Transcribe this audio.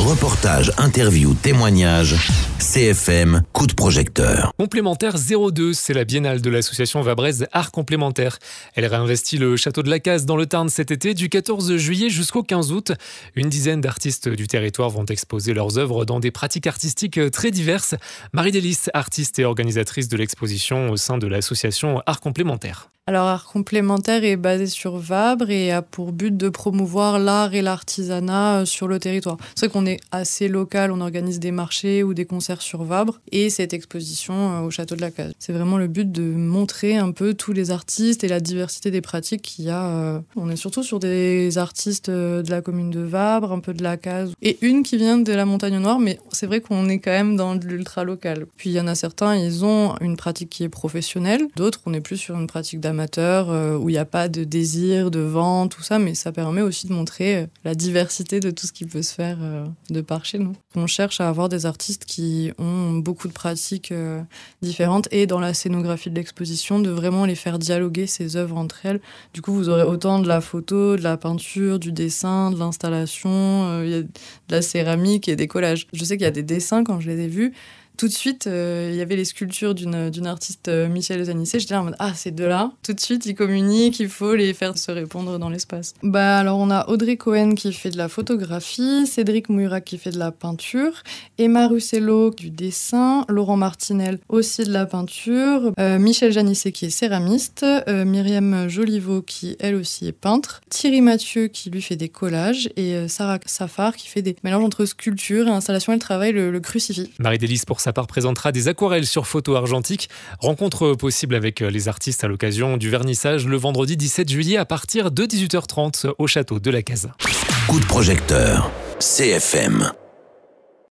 Reportages, interviews, témoignages, CFM, coup de projecteur. Complémentaire 02, c'est la biennale de l'association vabraise Art Complémentaire. Elle réinvestit le château de la Cazes dans le Tarn cet été du 14 juillet jusqu'au 15 août. Une dizaine d'artistes du territoire vont exposer leurs œuvres dans des pratiques artistiques très diverses. Marie Delis, artiste et organisatrice de l'exposition au sein de l'association Art Complémentaire. Alors, Art Complémentaire est basé sur Vabre et a pour but de promouvoir l'art et l'artisanat sur le territoire. C'est vrai qu'on est assez local, on organise des marchés ou des concerts sur Vabre et cette exposition au Château de la Cazes. C'est vraiment le but de montrer un peu tous les artistes et la diversité des pratiques qu'il y a. On est surtout sur des artistes de la commune de Vabre, un peu de la Cazes et une qui vient de la Montagne Noire, mais c'est vrai qu'on est quand même dans de l'ultra local. Puis il y en a certains, ils ont une pratique qui est professionnelle, d'autres on est plus sur une pratique d'amateur où il n'y a pas de désir, de vente, tout ça, mais ça permet aussi de montrer la diversité de tout ce qui peut se faire de par chez nous. On cherche à avoir des artistes qui ont beaucoup de pratiques différentes et dans la scénographie de l'exposition, de vraiment les faire dialoguer ces œuvres entre elles. Du coup, vous aurez autant de la photo, de la peinture, du dessin, de l'installation, il y a de la céramique et des collages. Je sais qu'il y a des dessins, quand je les ai vus, tout de suite, il y avait les sculptures d'une artiste, Michel Zanissé. J'étais là en mode « Ah, ces deux-là !» Tout de suite, ils communiquent, il faut les faire se répondre dans l'espace. Alors, on a Audrey Cohen qui fait de la photographie, Cédric Mourac qui fait de la peinture, Emma Russello du dessin, Laurent Martinel aussi de la peinture, Michel Janissé qui est céramiste, Myriam Joliveau qui, elle aussi, est peintre, Thierry Mathieu qui, lui, fait des collages et Sarah Safar qui fait des mélanges entre sculpture et installation. Elle travaille le crucifix. Marie Delis, pour sa part, présentera des aquarelles sur photo argentique. Rencontre possible avec les artistes à l'occasion du vernissage le vendredi 17 juillet à partir de 18h30 au château de la Cazes. Coup de projecteur, CFM.